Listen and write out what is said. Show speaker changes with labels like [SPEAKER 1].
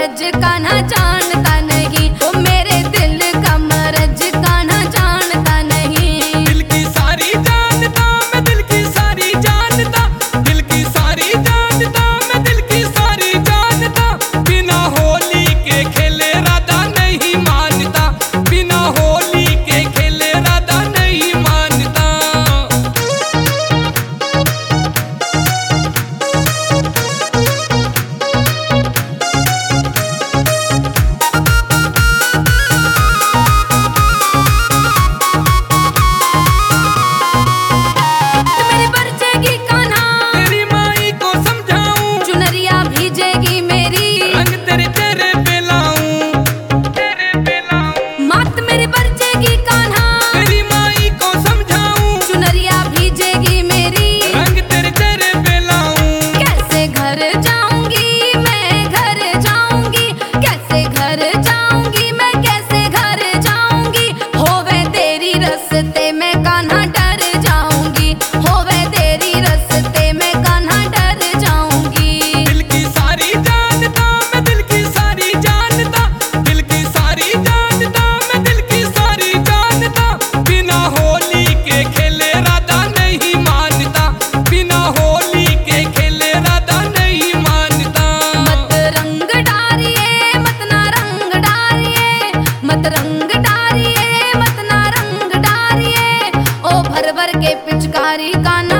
[SPEAKER 1] मरज कान्हा जानता नहीं, ओ मेरे दिल का मरज कान्हा जानता नहीं।
[SPEAKER 2] दिल की सारी जानता मैं, दिल की सारी जानता, दिल की सारी जानता मैं, दिल की सारी जानता। बिना होली के खेले राधा नहीं मानता, बिना होली के खेले राधा नहीं मानता।
[SPEAKER 1] मेरी बरसेगी कान्हा,
[SPEAKER 2] तेरी माई को समझाऊं,
[SPEAKER 1] चुनरिया भीजेगी मेरी,
[SPEAKER 2] रंग तेरे तेरे पे लाऊं, तेरे पे लाऊं।
[SPEAKER 1] मात मेरी बरसेगी कान्हा,
[SPEAKER 2] तेरी माई को समझाऊं,
[SPEAKER 1] चुनरिया भीजेगी मेरी।
[SPEAKER 2] रंग तेरे तेरे पे लाऊं।
[SPEAKER 1] कैसे घर जाऊंगी मैं, घर जाऊंगी, कैसे घर जाऊंगी मैं, कैसे घर जाऊंगी। होवे तेरी रस्ते में कान्हा डर जाऊंगी, होवे तेरी रस्ते में कान्हा डर जाऊंगी।
[SPEAKER 2] दिल की सारी जानता मैं, दिल की सारी जानता, दिल की सारी जानता मैं, दिल की सारी जानता। बिना होली के खेले राधा नहीं मानता, बिना होली के खेले राधा नहीं मानता।
[SPEAKER 1] मत रंग डारिए, मत ना रंग डारिए, मत रंग डारिए, मत ना रंग डारिए। ओ भर भर के पिचकारी कान्हा